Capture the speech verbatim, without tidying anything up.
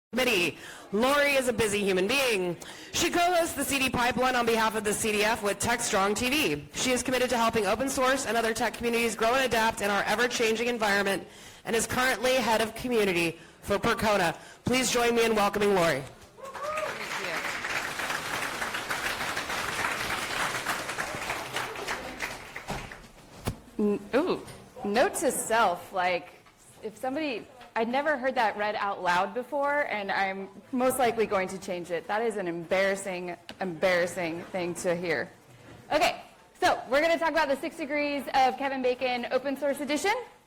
Committee. Lori is a busy human being. She co-hosts the C D Pipeline on behalf of the C D F with TechStrong T V. She is committed to helping open source and other tech communities grow and adapt in our ever-changing environment and is currently head of community for Percona. Please join me in welcoming Lori. Ooh, note to self, like if somebody, I'd never heard that read out loud before, and I'm most likely going to change it. That is an embarrassing, embarrassing thing to hear. Okay, so we're going to talk about the six degrees of Kevin Bacon open source edition.